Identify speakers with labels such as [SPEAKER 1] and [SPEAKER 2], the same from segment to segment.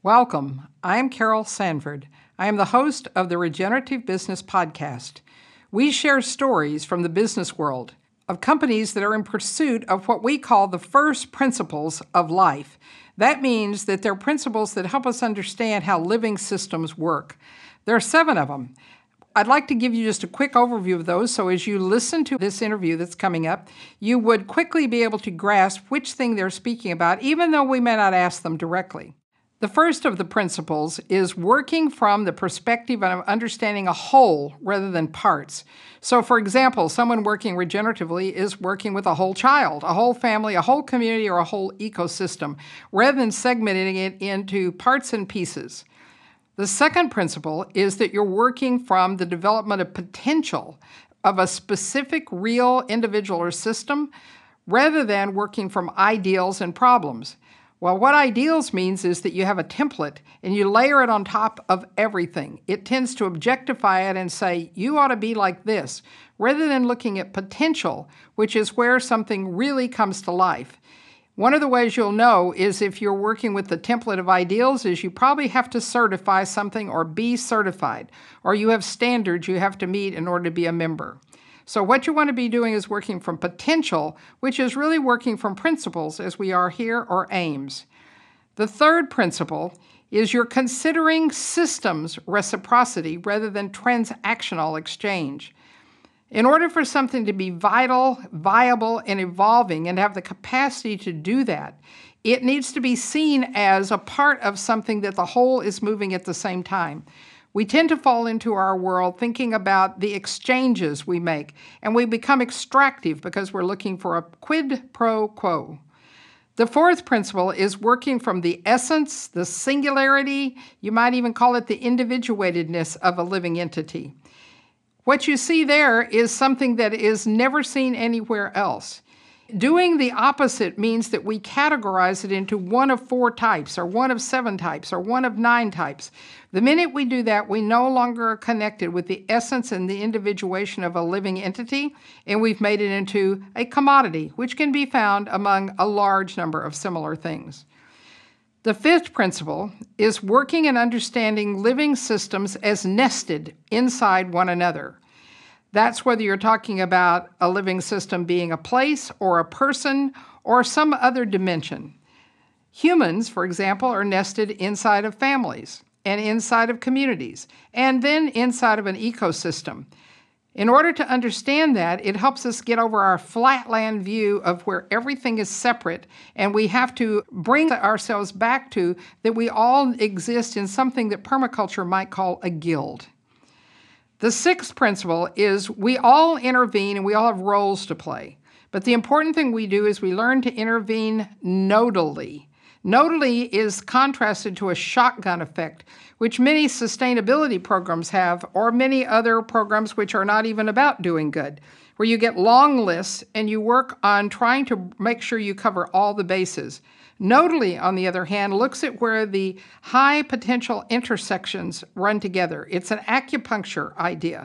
[SPEAKER 1] Welcome. I'm Carol Sanford. I am the host of the Regenerative Business Podcast. We share stories from the business world of companies that are in pursuit of what we call the first principles of life. That means that they're principles that help us understand how living systems work. There are 7 of them. I'd like to give you just a quick overview of those, so as you listen to this interview that's coming up, you would quickly be able to grasp which thing they're speaking about, even though we may not ask them directly. The first of the principles is working from the perspective of understanding a whole rather than parts. So, for example, someone working regeneratively is working with a whole child, a whole family, a whole community, or a whole ecosystem, rather than segmenting it into parts and pieces. The second principle is that you're working from the development of potential of a specific real individual or system, rather than working from ideals and problems. Well, what ideals means is that you have a template and you layer it on top of everything. It tends to objectify it and say, you ought to be like this, rather than looking at potential, which is where something really comes to life. One of the ways you'll know is if you're working with the template of ideals is you probably have to certify something or be certified, or you have standards you have to meet in order to be a member. So what you want to be doing is working from potential, which is really working from principles as we are here, or aims. The third principle is you're considering systems reciprocity rather than transactional exchange. In order for something to be vital, viable, and evolving and have the capacity to do that, it needs to be seen as a part of something that the whole is moving at the same time. We tend to fall into our world thinking about the exchanges we make, and we become extractive because we're looking for a quid pro quo. The fourth principle is working from the essence, the singularity, you might even call it the individuatedness of a living entity. What you see there is something that is never seen anywhere else. Doing the opposite means that we categorize it into one of 4 types, or one of 7 types, or one of 9 types. The minute we do that, we no longer are connected with the essence and the individuation of a living entity, and we've made it into a commodity, which can be found among a large number of similar things. The fifth principle is working and understanding living systems as nested inside one another. That's whether you're talking about a living system being a place or a person or some other dimension. Humans, for example, are nested inside of families and inside of communities and then inside of an ecosystem. In order to understand that, it helps us get over our flatland view of where everything is separate, and we have to bring ourselves back to that we all exist in something that permaculture might call a guild. The sixth principle is we all intervene and we all have roles to play. But the important thing we do is we learn to intervene nodally. Nodally is contrasted to a shotgun effect, which many sustainability programs have, or many other programs which are not even about doing good, where you get long lists and you work on trying to make sure you cover all the bases. Nodally, on the other hand, looks at where the high potential intersections run together. It's an acupuncture idea.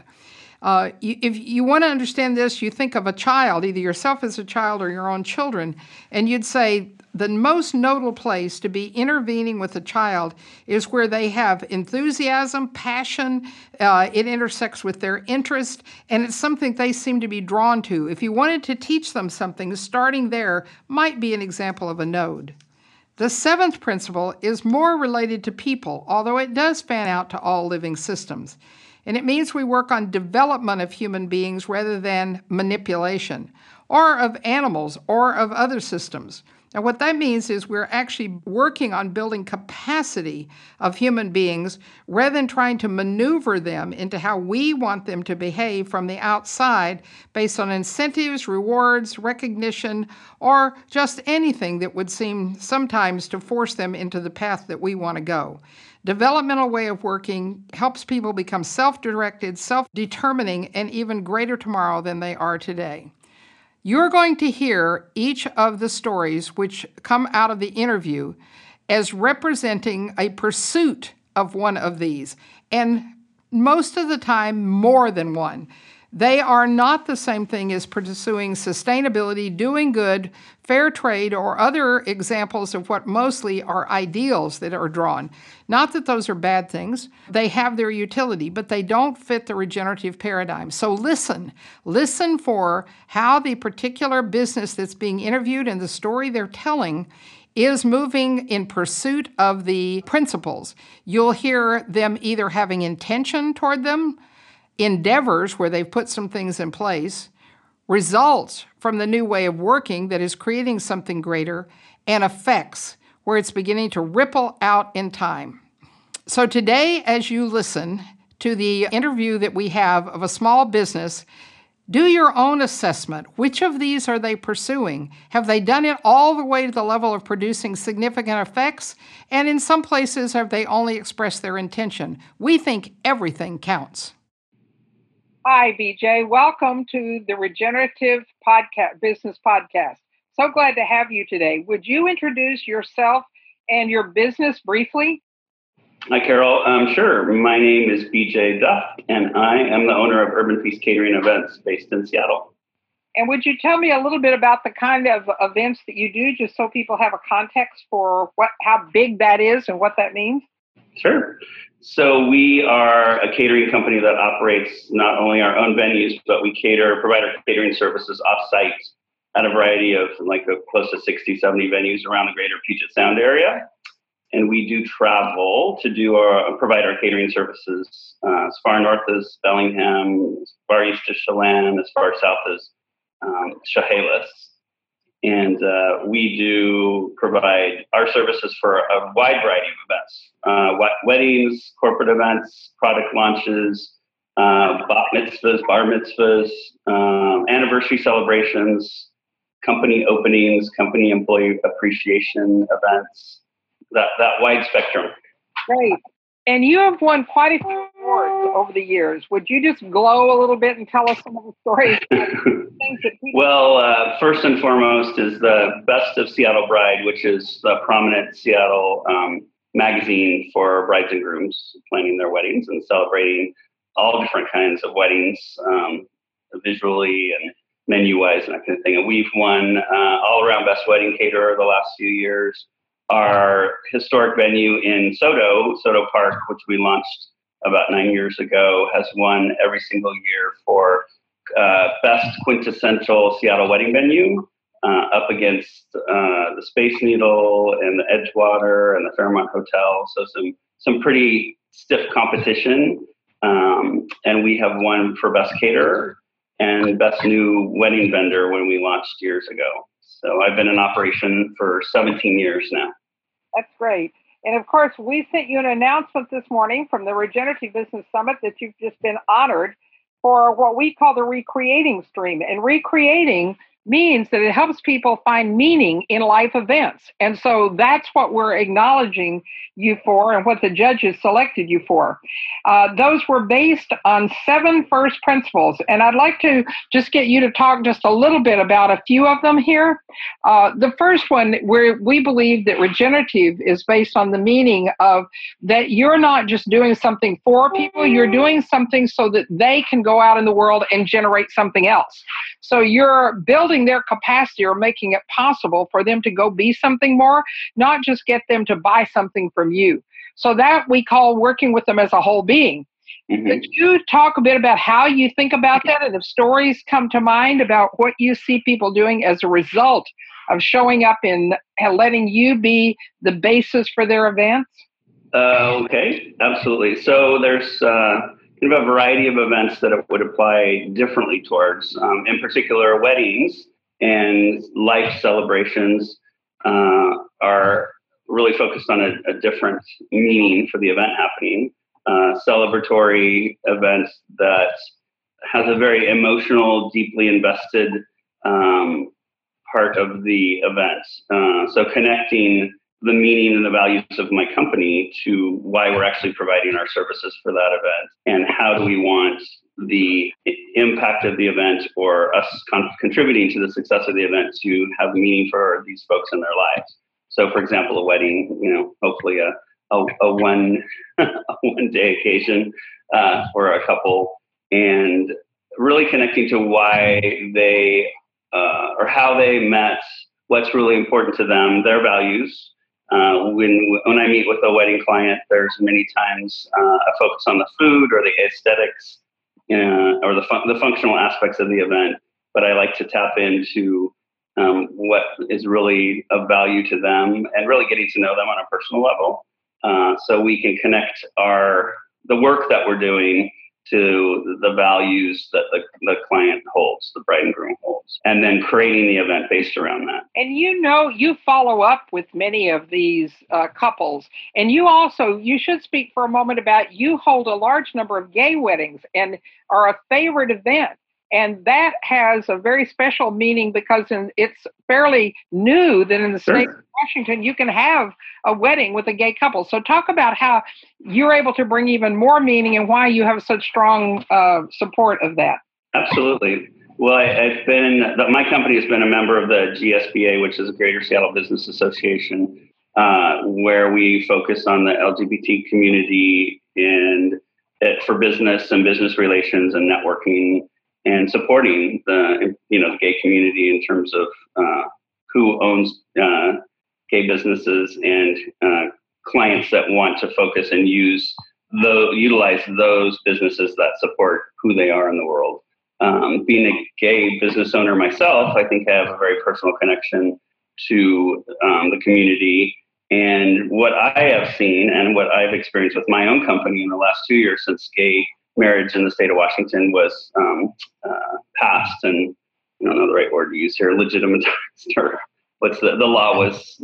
[SPEAKER 1] If you want to understand this, you think of a child, either yourself as a child or your own children, and you'd say the most nodal place to be intervening with a child is where they have enthusiasm, passion, it intersects with their interest, and it's something they seem to be drawn to. If you wanted to teach them something, starting there might be an example of a node. The seventh principle is more related to people, although it does span out to all living systems. And it means we work on development of human beings rather than manipulation, or of animals, or of other systems. Now, what that means is we're actually working on building capacity of human beings rather than trying to maneuver them into how we want them to behave from the outside based on incentives, rewards, recognition, or just anything that would seem sometimes to force them into the path that we want to go. Developmental way of working helps people become self-directed, self-determining, and even greater tomorrow than they are today. You're going to hear each of the stories which come out of the interview as representing a pursuit of one of these, and most of the time more than one. They are not the same thing as pursuing sustainability, doing good, fair trade, or other examples of what mostly are ideals that are drawn. Not that those are bad things. They have their utility, but they don't fit the regenerative paradigm. So listen for how the particular business that's being interviewed and the story they're telling is moving in pursuit of the principles. You'll hear them either having intention toward them, endeavors where they've put some things in place, results from the new way of working that is creating something greater, and effects where it's beginning to ripple out in time. So today, as you listen to the interview that we have of a small business, do your own assessment. Which of these are they pursuing? Have they done it all the way to the level of producing significant effects? And in some places, have they only expressed their intention? We think everything counts.
[SPEAKER 2] Hi, BJ. Welcome to the Regenerative Business Podcast. So glad to have you today. Would you introduce yourself and your business briefly?
[SPEAKER 3] Hi, Carol. Sure. My name is BJ Duff, and I am the owner of Urban Feast Catering Events based in Seattle.
[SPEAKER 2] And would you tell me a little bit about the kind of events that you do, just so people have a context for how big that is and what that means?
[SPEAKER 3] Sure. So we are a catering company that operates not only our own venues, but we provide our catering services off-site at a variety of close to 60, 70 venues around the greater Puget Sound area. And we do travel to provide our catering services as far north as Bellingham, as far east as Chelan, as far south as Chehalis. And we do provide our services for a wide variety of events, weddings, corporate events, product launches, bat mitzvahs, bar mitzvahs, anniversary celebrations, company openings, company employee appreciation events, that wide spectrum.
[SPEAKER 2] Great. And you have won quite a few awards over the years. Would you just glow a little bit and tell us some of the stories?
[SPEAKER 3] Well, first and foremost is the Best of Seattle Bride, which is the prominent Seattle magazine for brides and grooms planning their weddings and celebrating all different kinds of weddings, visually and menu-wise and that kind of thing. And we've won all-around Best Wedding Caterer the last few years. Our historic venue in Soto Park, which we launched about 9 years ago, has won every single year for Best Quintessential Seattle Wedding Venue, up against the Space Needle and the Edgewater and the Fairmont Hotel. So some pretty stiff competition. And we have won for Best Caterer and Best New Wedding Vendor when we launched years ago. So I've been in operation for 17 years now.
[SPEAKER 2] That's great. And of course, we sent you an announcement this morning from the Regenerative Business Summit that you've just been honored for what we call the Recreating Stream. And recreating means that it helps people find meaning in life events. And so that's what we're acknowledging you for and what the judges selected you for. Those were based on 7 first principles. And I'd like to just get you to talk just a little bit about a few of them here. The first one, where we believe that regenerative is based on the meaning of that you're not just doing something for people, you're doing something so that they can go out in the world and generate something else. So you're building their capacity or making it possible for them to go be something more, not just get them to buy something from you. So that we call working with them as a whole being. Mm-hmm. Could you talk a bit about how you think about that, and if stories come to mind about what you see people doing as a result of showing up and letting you be the basis for their events?
[SPEAKER 3] Okay, absolutely. So there's kind of a variety of events that it would apply differently towards. In particular, weddings and life celebrations are really focused on a different meaning for the event happening. Celebratory events that has a very emotional, deeply invested part of the event. So connecting the meaning and the values of my company to why we're actually providing our services for that event, and how do we want the impact of the event or us contributing to the success of the event to have meaning for these folks in their lives. So, for example, a wedding, hopefully a one day occasion for a couple, and really connecting to why they or how they met, what's really important to them, their values. When I meet with a wedding client, there's many times a focus on the food or the aesthetics, or the functional aspects of the event. But I like to tap into what is really of value to them and really getting to know them on a personal level, so we can connect the work that we're doing to the values that the client holds, the bride and groom holds, and then creating the event based around that.
[SPEAKER 2] And you follow up with many of these couples, and you should speak for a moment about, you hold a large number of gay weddings and are a favorite event. And that has a very special meaning because it's fairly new that in the state of Washington, you can have a wedding with a gay couple. So talk about how you're able to bring even more meaning and why you have such strong support of that.
[SPEAKER 3] Absolutely. Well, my company has been a member of the GSBA, which is the Greater Seattle Business Association, where we focus on the LGBT community and for business and business relations and networking, and supporting the gay community in terms of who owns gay businesses and clients that want to focus and utilize those businesses that support who they are in the world. Being a gay business owner myself, I think I have a very personal connection to the community. And what I have seen and what I've experienced with my own company in the last 2 years since gay marriage in the state of Washington was passed, and I don't know the right word to use here, legitimatized, or the law was,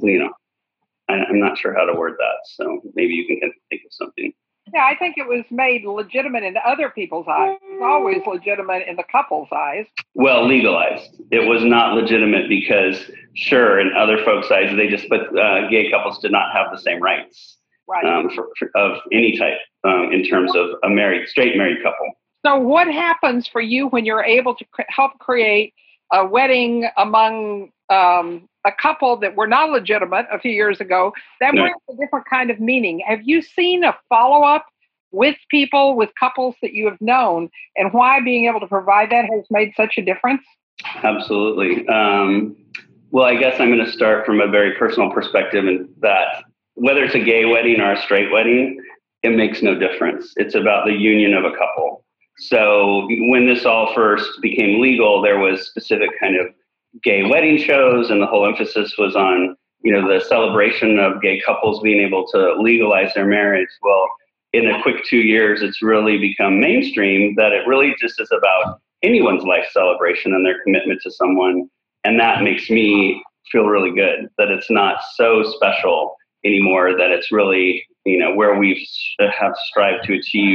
[SPEAKER 3] I'm not sure how to word that. So maybe you can think of something.
[SPEAKER 2] Yeah, I think it was made legitimate in other people's eyes. It's always legitimate in the couple's eyes.
[SPEAKER 3] Well, legalized. It was not legitimate because, sure, in other folks' eyes, but gay couples did not have the same rights. Right. Of any type, in terms of a straight married couple.
[SPEAKER 2] So what happens for you when you're able to help create a wedding among a couple that were not legitimate a few years ago? That brings a different kind of meaning. Have you seen a follow-up with couples that you have known, and why being able to provide that has made such a difference?
[SPEAKER 3] Absolutely. Well, I guess I'm going to start from a very personal perspective, in that whether it's a gay wedding or a straight wedding, it makes no difference. It's about the union of a couple. So when this all first became legal, there was specific kind of gay wedding shows, and the whole emphasis was on, the celebration of gay couples being able to legalize their marriage. Well, in a quick 2 years, it's really become mainstream that it really just is about anyone's life celebration and their commitment to someone. And that makes me feel really good that it's not so special anymore, that it's really, where we have strived to achieve,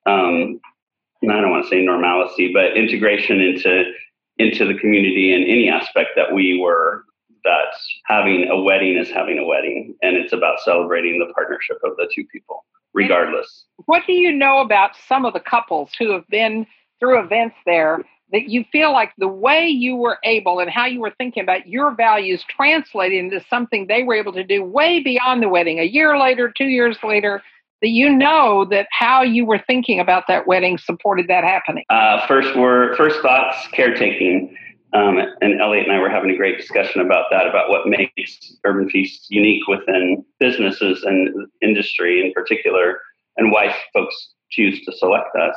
[SPEAKER 3] I don't want to say normalcy, but integration into the community in any aspect that that having a wedding is having a wedding, and it's about celebrating the partnership of the two people, regardless.
[SPEAKER 2] What do you know about some of the couples who have been through events there that you feel like the way you were able and how you were thinking about your values translated into something they were able to do way beyond the wedding, a year later, 2 years later, that how you were thinking about that wedding supported that happening?
[SPEAKER 3] First thoughts, caretaking. And Elliot and I were having a great discussion about that, about what makes Urban Feast unique within businesses and industry in particular, and why folks choose to select us.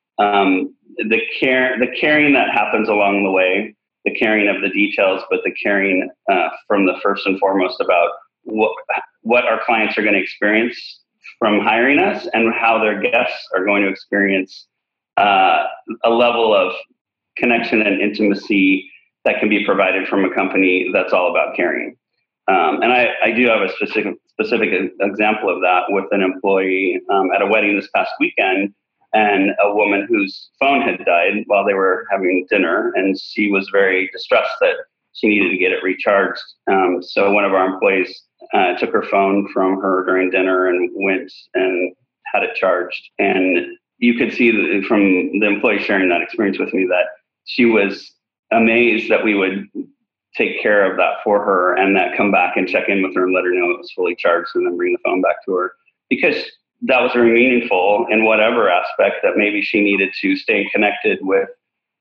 [SPEAKER 3] The caring that happens along the way, the caring of the details, but the caring from the first and foremost about what our clients are going to experience from hiring us, and how their guests are going to experience a level of connection and intimacy that can be provided from a company that's all about caring. And I do have a specific example of that with an employee at a wedding this past weekend, and a woman whose phone had died while they were having dinner, and she was very distressed that she needed to get it recharged. So one of our employees took her phone from her during dinner and went and had it charged. And you could see from the employee sharing that experience with me that she was amazed that we would take care of that for her, and that come back and check in with her and let her know it was fully charged, and then bring the phone back to her, because that was very meaningful in whatever aspect that maybe she needed to stay connected with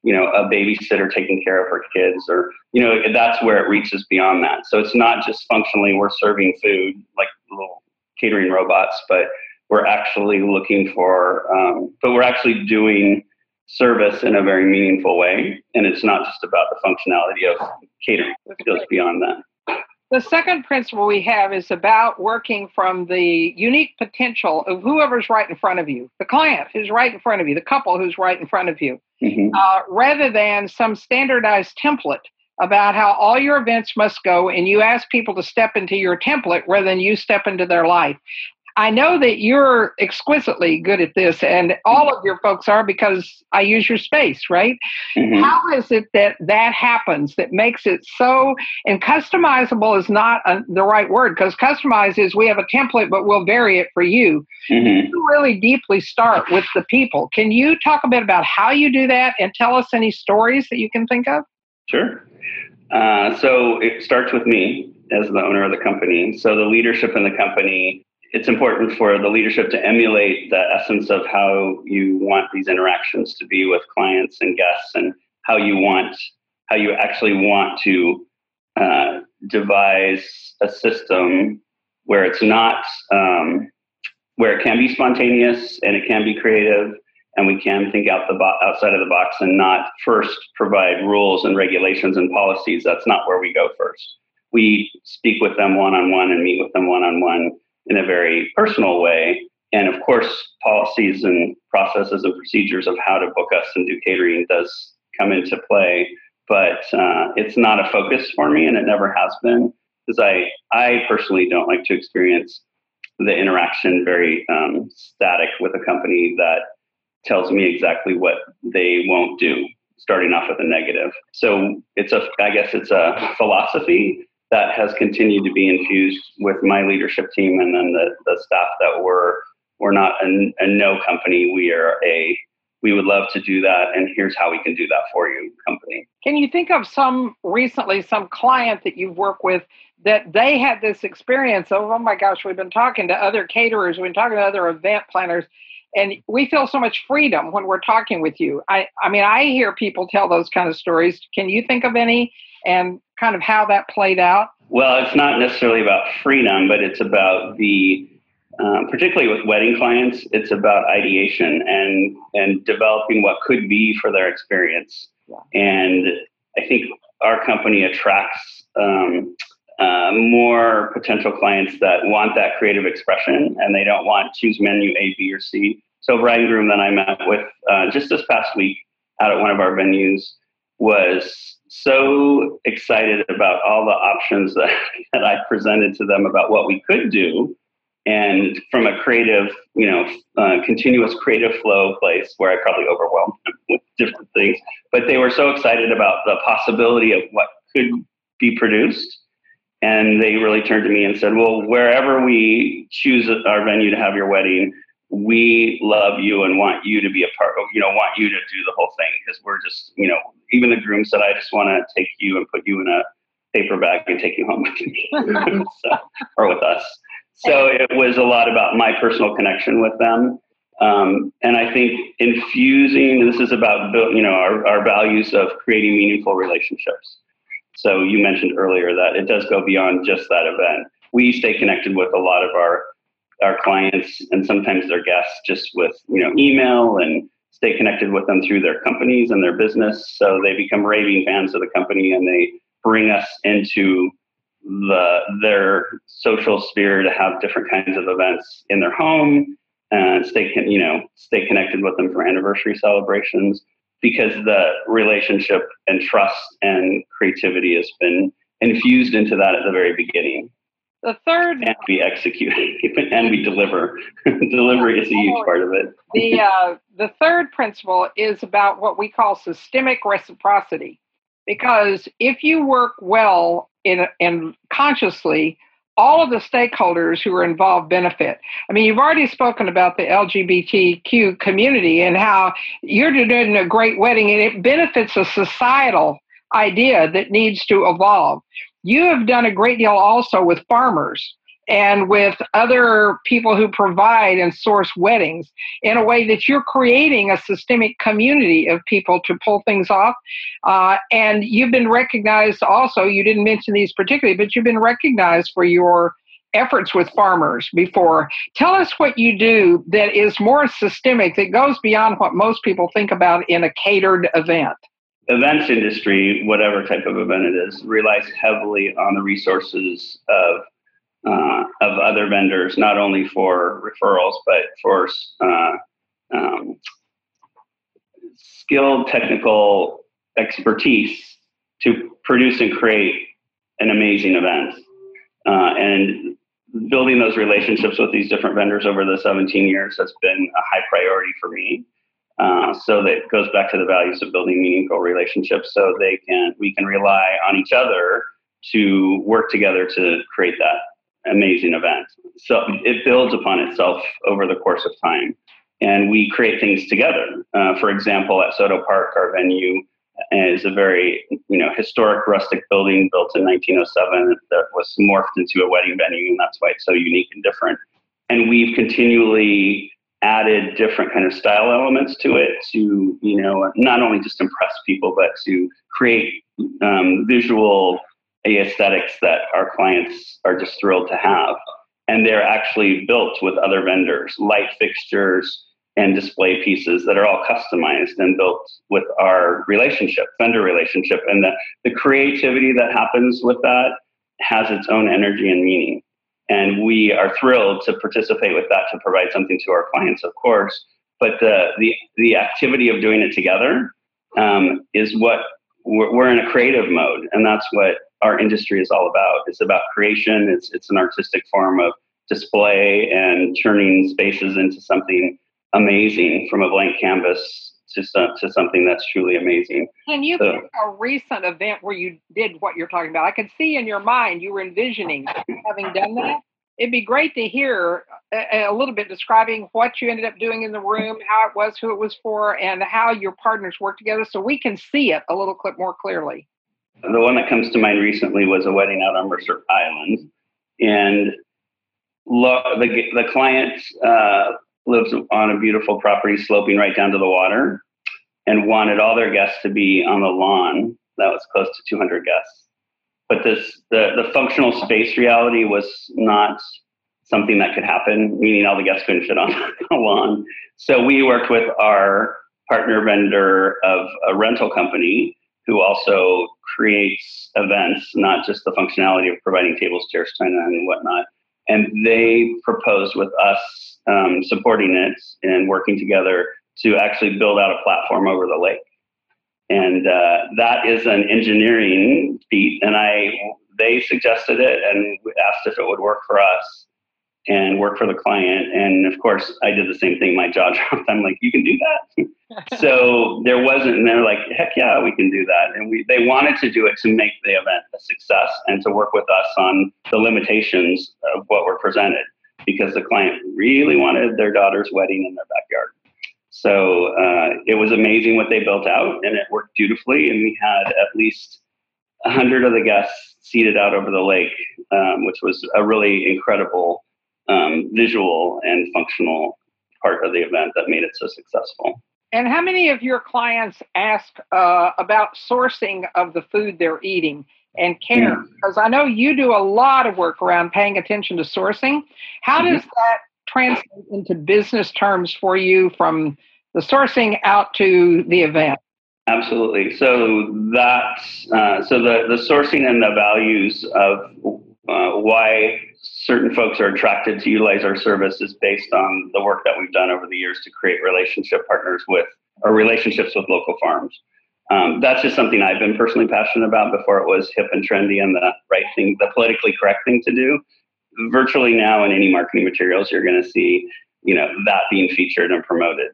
[SPEAKER 3] a babysitter taking care of her kids, or, that's where it reaches beyond that. So it's not just functionally we're serving food like little catering robots, but we're actually but we're actually doing service in a very meaningful way. And it's not just about the functionality of catering. It goes beyond that.
[SPEAKER 2] The second principle we have is about working from the unique potential of whoever's right in front of you, the client who's right in front of you, the couple who's right in front of you, rather than some standardized template about how all your events must go, and you ask people to step into your template rather than you step into their life. I know that you're exquisitely good at this, and all of your folks are, because I use your space, right? Mm-hmm. How is it that happens, that makes it so, and customizable is not the right word, because customize is we have a template, but we'll vary it for you. Mm-hmm. You really deeply start with the people. Can you talk a bit about how you do that and tell us any stories that you can think of?
[SPEAKER 3] Sure. So it starts with me as the owner of the company. So the leadership in the company, it's important for the leadership to emulate the essence of how you want these interactions to be with clients and guests, and how you actually want to devise a system where it's not, where it can be spontaneous and it can be creative, and we can think outside of the box and not first provide rules and regulations and policies. That's not where we go first. We speak with them one-on-one and meet with them one-on-one in a very personal way. And of course, policies and processes and procedures of how to book us and do catering does come into play, but it's not a focus for me, and it never has been, because I personally don't like to experience the interaction very static with a company that tells me exactly what they won't do, starting off with a negative. So I guess it's a philosophy that has continued to be infused with my leadership team, and then the staff that we're not a no company. We would love to do that, and here's how we can do that for you company.
[SPEAKER 2] Can you think of some client that you've worked with that they had this experience of, oh my gosh, we've been talking to other caterers, we've been talking to other event planners, and we feel so much freedom when we're talking with you. I mean, I hear people tell those kind of stories. Can you think of any, and kind of how that played out?
[SPEAKER 3] Well, it's not necessarily about freedom, but it's about particularly with wedding clients, it's about ideation and developing what could be for their experience. Yeah. And I think our company attracts more potential clients that want that creative expression, and they don't want choose menu A, B, or C. So bride and groom that I met with just this past week out at one of our venues was so excited about all the options that I presented to them about what we could do. And from a creative, continuous creative flow place where I probably overwhelmed them with different things, but they were so excited about the possibility of what could be produced. And they really turned to me and said, well, wherever we choose our venue to have your wedding, we love you and want you to be a part of, want you to do the whole thing. Because we're just, even the groom said, I just want to take you and put you in a paper bag and take you home with me or with us. So it was a lot about my personal connection with them. And I think infusing, this is about, our values of creating meaningful relationships. So you mentioned earlier that it does go beyond just that event. We stay connected with a lot of our clients and sometimes their guests just with, email, and stay connected with them through their companies and their business. So they become raving fans of the company, and they bring us into their social sphere to have different kinds of events in their home, and stay connected with them for anniversary celebrations, because the relationship and trust and creativity has been infused into that at the very beginning.
[SPEAKER 2] The third,
[SPEAKER 3] and we execute and we deliver. Delivery is a huge part of it.
[SPEAKER 2] The third principle is about what we call systemic reciprocity, because if you work well and consciously, all of the stakeholders who are involved benefit. I mean, you've already spoken about the LGBTQ community and how you're doing a great wedding, and it benefits a societal idea that needs to evolve. You have done a great deal also with farmers and with other people who provide and source weddings in a way that you're creating a systemic community of people to pull things off. And you've been recognized also, you didn't mention these particularly, but you've been recognized for your efforts with farmers before. Tell us what you do that is more systemic, that goes beyond what most people think about in a catered event.
[SPEAKER 3] Events industry, whatever type of event it is, relies heavily on the resources of other vendors, not only for referrals, but for skilled technical expertise to produce and create an amazing event. And building those relationships with these different vendors over the 17 years has been a high priority for me. So that goes back to the values of building meaningful relationships, so we can rely on each other to work together to create that amazing event. So it builds upon itself over the course of time, and we create things together. For example, at Soto Park, our venue is a very historic rustic building built in 1907 that was morphed into a wedding venue, and that's why it's so unique and different. And we've continually added different kind of style elements to it to, not only just impress people, but to create visual aesthetics that our clients are just thrilled to have. And they're actually built with other vendors, light fixtures and display pieces that are all customized and built with our vendor relationship. And the creativity that happens with that has its own energy and meaning. And we are thrilled to participate with that, to provide something to our clients, of course. But the activity of doing it together is what we're in a creative mode, and that's what our industry is all about. It's about creation. It's an artistic form of display and turning spaces into something amazing, from a blank canvas to something that's truly amazing.
[SPEAKER 2] Can you pick a recent event where you did what you're talking about? I could see in your mind you were envisioning having done that. It'd be great to hear a little bit describing what you ended up doing in the room, how it was, who it was for, and how your partners work together, so we can see it a little bit more clearly.
[SPEAKER 3] The one that comes to mind recently was a wedding out on Mercer Island, and the client lives on a beautiful property sloping right down to the water, and wanted all their guests to be on the lawn that was close to 200 guests. But the functional space reality was not something that could happen, meaning all the guests couldn't fit on the lawn. So we worked with our partner vendor of a rental company who also creates events, not just the functionality of providing tables, chairs, china, and whatnot. And they proposed with us supporting it and working together to actually build out a platform over the lake. And that is an engineering feat. And they suggested it and asked if it would work for us and work for the client. And of course, I did the same thing. My jaw dropped. I'm like, you can do that? So there wasn't, and they're like, heck yeah, we can do that. And they wanted to do it to make the event a success and to work with us on the limitations of what were presented, because the client really wanted their daughter's wedding in their backyard. So it was amazing what they built out, and it worked beautifully. And we had at least 100 of the guests seated out over the lake, which was a really incredible visual and functional part of the event that made it so successful.
[SPEAKER 2] And how many of your clients ask about sourcing of the food they're eating and care? Because I know you do a lot of work around paying attention to sourcing. How does that translate into business terms for you, from the sourcing out to the event?
[SPEAKER 3] Absolutely. So that's the sourcing and the values of why certain folks are attracted to utilize our service is based on the work that we've done over the years to create relationship partners with, or relationships with, local farms. That's just something I've been personally passionate about before it was hip and trendy and the right thing, the politically correct thing to do. Virtually now in any marketing materials, you're going to see, that being featured and promoted.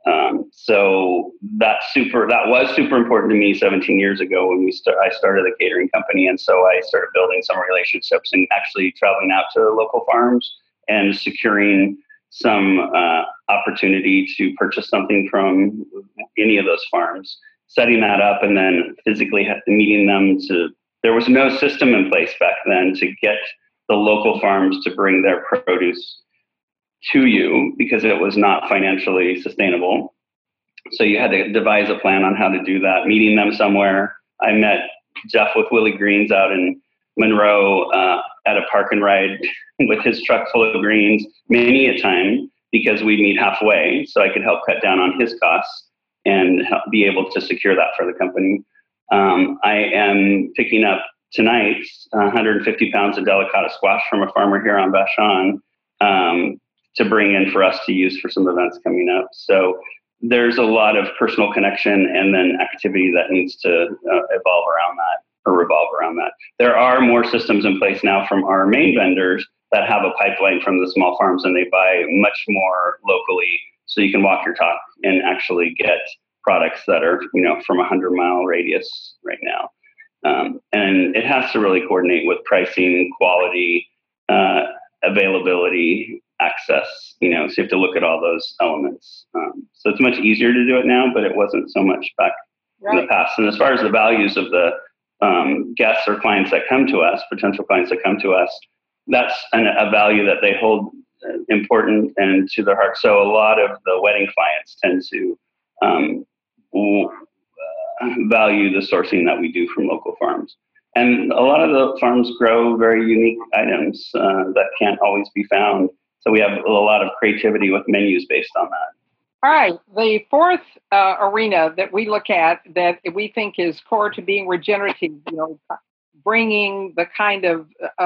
[SPEAKER 3] So that was super important to me 17 years ago when I started a catering company. And so I started building some relationships and actually traveling out to local farms and securing some opportunity to purchase something from any of those farms, setting that up, and then physically meeting them there was no system in place back then to get the local farms to bring their produce to you because it was not financially sustainable. So you had to devise a plan on how to do that, meeting them somewhere. I met Jeff with Willie Greens out in Monroe at a park and ride with his truck full of greens many a time because we'd meet halfway so I could help cut down on his costs and be able to secure that for the company. I am picking up tonight 150 pounds of delicata squash from a farmer here on Vashon to bring in for us to use for some events coming up. So there's a lot of personal connection and then activity that needs to evolve around that or revolve around that. There are more systems in place now from our main vendors that have a pipeline from the small farms, and they buy much more locally. So you can walk your talk and actually get products that are, from 100-mile radius right now. And it has to really coordinate with pricing, quality, availability, access, so you have to look at all those elements. So it's much easier to do it now, but it wasn't so much back in the past. And as far as the values of the guests or clients that come to us, potential clients that come to us, that's a value that they hold important and to their heart. So a lot of the wedding clients tend to value the sourcing that we do from local farms. And a lot of the farms grow very unique items that can't always be found. So we have a lot of creativity with menus based on that.
[SPEAKER 2] All right. The fourth arena that we look at that we think is core to being regenerative, bringing the kind of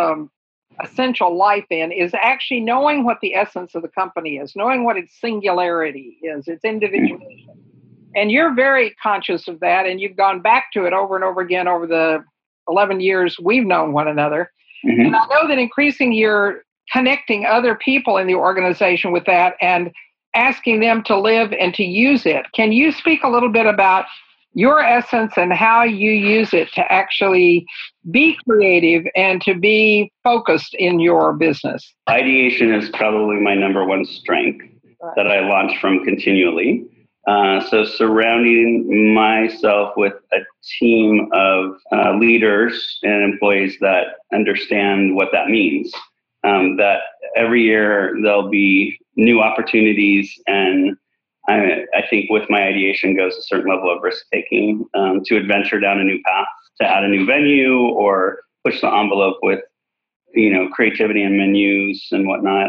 [SPEAKER 2] essential life in is actually knowing what the essence of the company is, knowing what its singularity is, its individuation. And you're very conscious of that, and you've gone back to it over and over again over the 11 years we've known one another. Mm-hmm. And I know that increasingly you're connecting other people in the organization with that and asking them to live and to use it. Can you speak a little bit about your essence and how you use it to actually be creative and to be focused in your business?
[SPEAKER 3] Ideation is probably my number one strength that I launch from continually. So surrounding myself with a team of leaders and employees that understand what that means. That every year there'll be new opportunities, and I think with my ideation goes a certain level of risk taking to adventure down a new path, to add a new venue or push the envelope with creativity and menus and whatnot.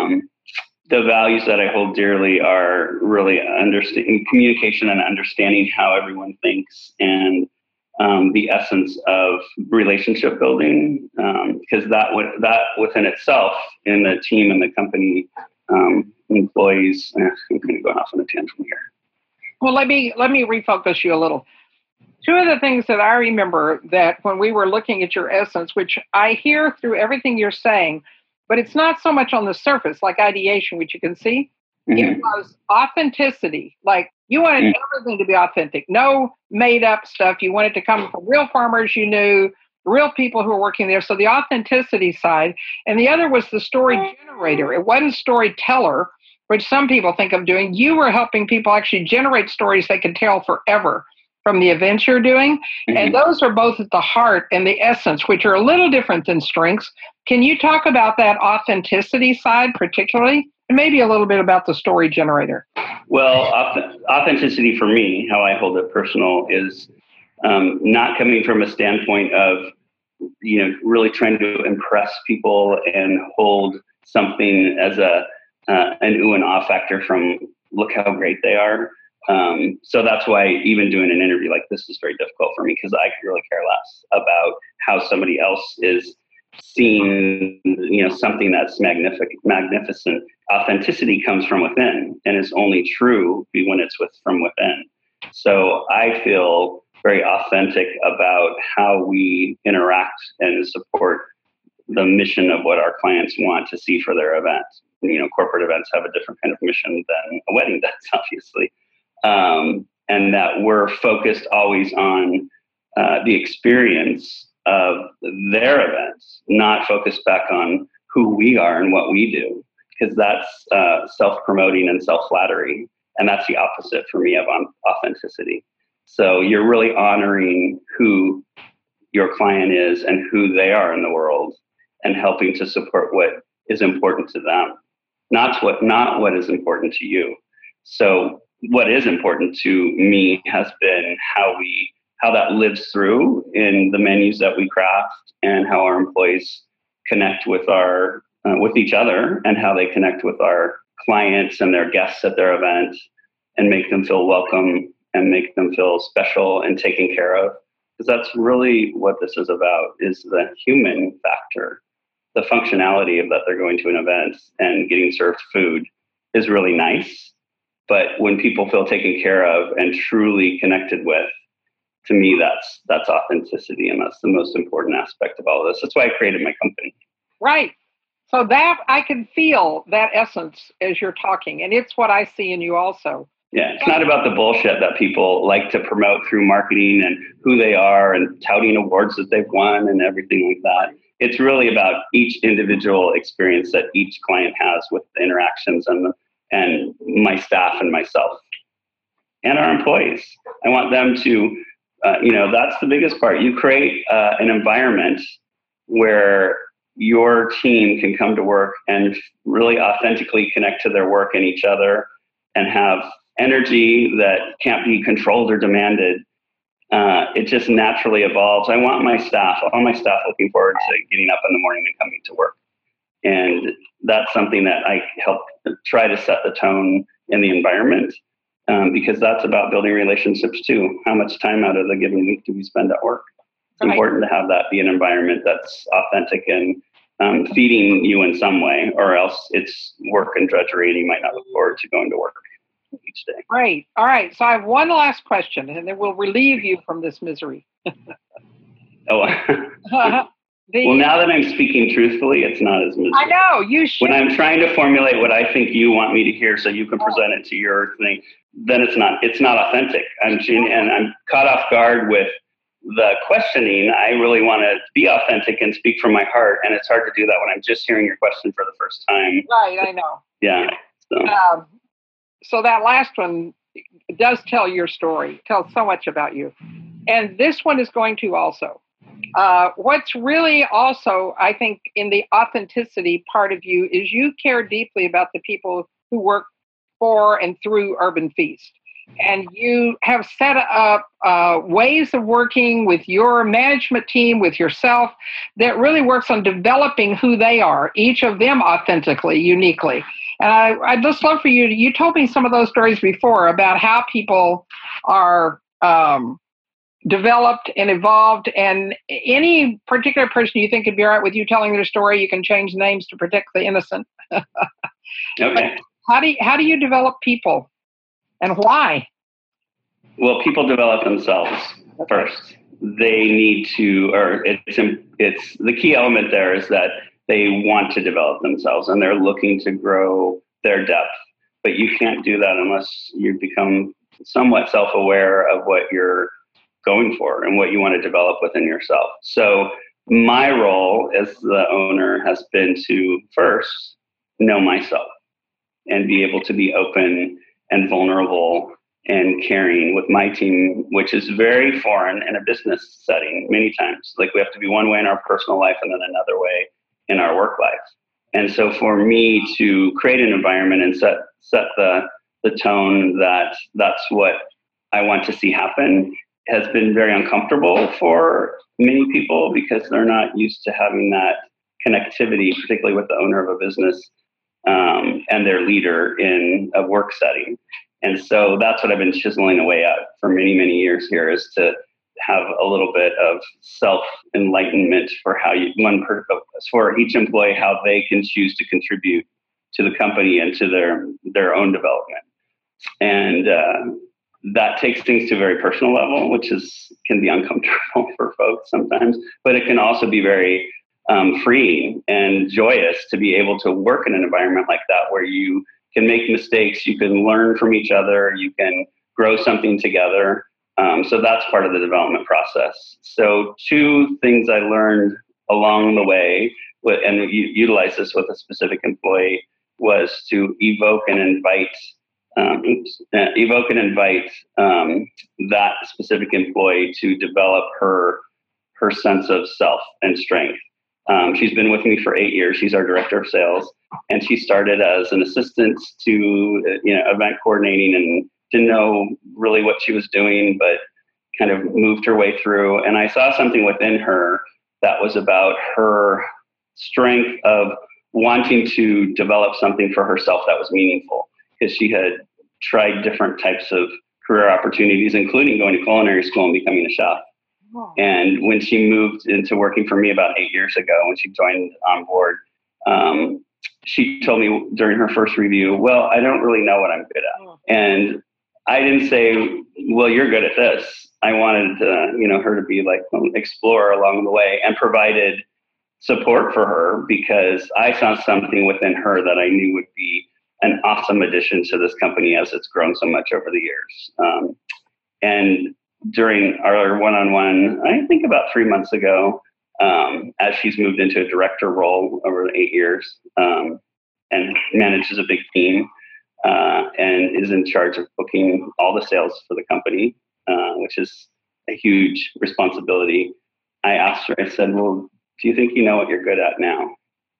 [SPEAKER 3] The values that I hold dearly are really understanding communication and understanding how everyone thinks, and the essence of relationship building, because that within itself, in the team and the company, employees. I'm kind of going off on a tangent here.
[SPEAKER 2] Well, let me refocus you a little. Two of the things that I remember that when we were looking at your essence, which I hear through everything you're saying, but it's not so much on the surface like ideation, which you can see. Mm-hmm. It was authenticity. Like you wanted everything to be authentic, no made up stuff. You wanted to come from real farmers you knew, real people who were working there. So the authenticity side. And the other was the story generator. It wasn't storyteller, which some people think of doing. You were helping people actually generate stories they could tell forever from the events you're doing. Mm-hmm. And those are both at the heart and the essence, which are a little different than strengths. Can you talk about that authenticity side particularly? And maybe a little bit about the story generator.
[SPEAKER 3] Well, authenticity for me, how I hold it personal, is not coming from a standpoint of, really trying to impress people and hold something as an ooh and ah factor from look how great they are. So that's why even doing an interview like this is very difficult for me, because I could really care less about how somebody else is seeing, something that's magnificent. Authenticity comes from within and is only true when it's from within. So I feel very authentic about how we interact and support the mission of what our clients want to see for their event. Corporate events have a different kind of mission than a wedding does, obviously. And that we're focused always on the experience of their events, not focused back on who we are and what we do, because that's self-promoting and self-flattery. And that's the opposite for me of authenticity. So you're really honoring who your client is and who they are in the world, and helping to support what is important to them, not what is important to you. So what is important to me has been how that lives through in the menus that we craft, and how our employees connect with with each other, and how they connect with our clients and their guests at their event, and make them feel welcome and make them feel special and taken care of. Because that's really what this is about, is the human factor. The functionality of that they're going to an event and getting served food is really nice. But when people feel taken care of and truly connected with, to me, that's authenticity, and that's the most important aspect of all of this. That's why I created my company.
[SPEAKER 2] Right. So that I can feel that essence as you're talking, and it's what I see in you also.
[SPEAKER 3] Yeah, it's not about the bullshit that people like to promote through marketing and who they are and touting awards that they've won and everything like that. It's really about each individual experience that each client has with the interactions and my staff and myself and our employees. I want them to, that's the biggest part. You create an environment where your team can come to work and really authentically connect to their work and each other, and have energy that can't be controlled or demanded. It just naturally evolves. I want all my staff looking forward to getting up in the morning and coming to work. And that's something that I help try to set the tone in the environment, because that's about building relationships too. How much time out of the given week do we spend at work? It's important to have that be an environment that's authentic and feeding you in some way, or else it's work and drudgery and you might not look forward to going to work each day.
[SPEAKER 2] Right. All right. So I have one last question, and then we'll relieve you from this misery.
[SPEAKER 3] Well, now that I'm speaking truthfully, it's not as miserable.
[SPEAKER 2] I know, you should.
[SPEAKER 3] When I'm trying to formulate what I think you want me to hear so you can present it to your thing, then it's not authentic. I'm caught off guard with the questioning. I really want to be authentic and speak from my heart, and it's hard to do that when I'm just hearing your question for the first time.
[SPEAKER 2] Right, I know.
[SPEAKER 3] Yeah.
[SPEAKER 2] So that last one does tell your story, tells so much about you. And this one is going to also. What's really also, I think, in the authenticity part of you is you care deeply about the people who work for and through Urban Feast. And you have set up ways of working with your management team, with yourself, that really works on developing who they are, each of them authentically, uniquely. And I'd just love for you told me some of those stories before about how people are developed and evolved, and any particular person you think could be all right with you telling their story, you can change names to protect the innocent.
[SPEAKER 3] Okay.
[SPEAKER 2] How do you develop people, and why?
[SPEAKER 3] Well, people develop themselves first. They need to, or it's the key element there is that they want to develop themselves and they're looking to grow their depth. But you can't do that unless you become somewhat self-aware of what you're going for and what you want to develop within yourself. So my role as the owner has been to first know myself and be able to be open and vulnerable and caring with my team, which is very foreign in a business setting many times. Like we have to be one way in our personal life and then another way in our work life. And so for me to create an environment and set the tone that that's what I want to see happen has been very uncomfortable for many people because they're not used to having that connectivity, particularly with the owner of a business and their leader in a work setting. And so that's what I've been chiseling away at for many, many years here, is to have a little bit of self-enlightenment for for each employee, how they can choose to contribute to the company and to their own development. And that takes things to a very personal level, which can be uncomfortable for folks sometimes, but it can also be very freeing and joyous to be able to work in an environment like that where you can make mistakes, you can learn from each other, you can grow something together. So that's part of the development process. So 2 things I learned along the way, and utilize this with a specific employee, was to evoke and invite that specific employee to develop her sense of self and strength. She's been with me for 8 years. She's our director of sales, and she started as an assistant to event coordinating and didn't know really what she was doing, but kind of moved her way through. And I saw something within her that was about her strength of wanting to develop something for herself that was meaningful, because she had tried different types of career opportunities, including going to culinary school and becoming a chef. Oh. And when she moved into working for me about 8 years ago, when she joined on board, she told me during her first review, well, I don't really know what I'm good at. Oh. And I didn't say, well, you're good at this. I wanted her to be like an explorer along the way, and provided support for her because I saw something within her that I knew would be an awesome addition to this company as it's grown so much over the years. And during our one-on-one, I think about 3 months ago, as she's moved into a director role over 8 years, and manages a big team, and is in charge of booking all the sales for the company, which is a huge responsibility. I asked her, I said, well, do you think you know what you're good at now?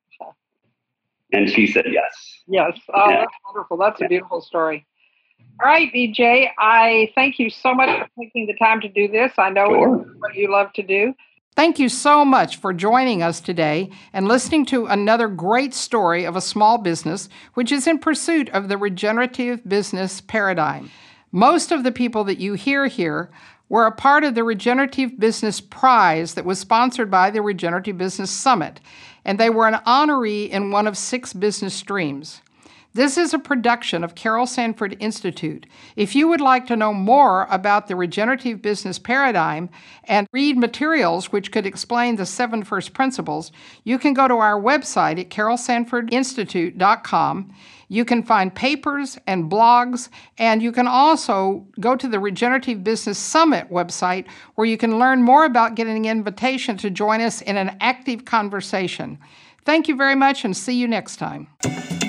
[SPEAKER 3] And she said yes.
[SPEAKER 2] Yes. Oh, yeah. That's wonderful. That's a beautiful story. All right, BJ, I thank you so much for taking the time to do this. I know it's what you love to do.
[SPEAKER 1] Thank you so much for joining us today and listening to another great story of a small business which is in pursuit of the regenerative business paradigm. Most of the people that you hear here were a part of the Regenerative Business Prize that was sponsored by the Regenerative Business Summit, and they were an honoree in one of 6 business streams. This is a production of Carol Sanford Institute. If you would like to know more about the regenerative business paradigm and read materials which could explain the 7 first principles, you can go to our website at carolsanfordinstitute.com. You can find papers and blogs, and you can also go to the Regenerative Business Summit website where you can learn more about getting an invitation to join us in an active conversation. Thank you very much, and see you next time.